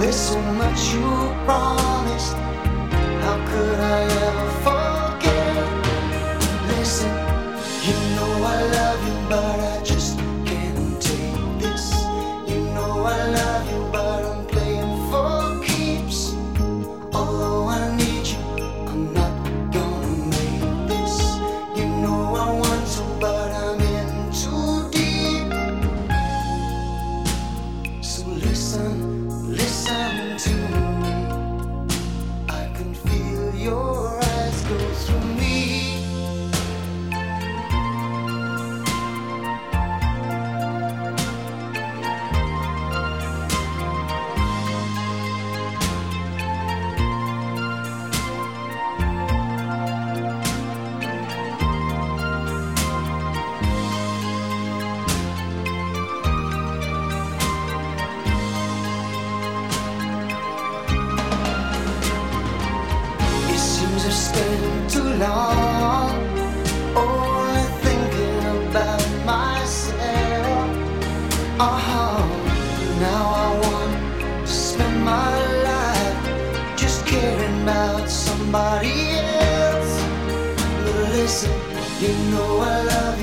There's so much you promised. How could I ever forget? Listen, you know I love you, but I just can't take this. You know I love you, but I'm playing for keeps. Although I need you, I'm not gonna make this. You know I want to, but I'm in too deep. So listen, listen to me. I can feel your eyes go through me. It seems I've spent too long only thinking about myself. Now I want to spend my life just caring about somebody else. But listen, you know I love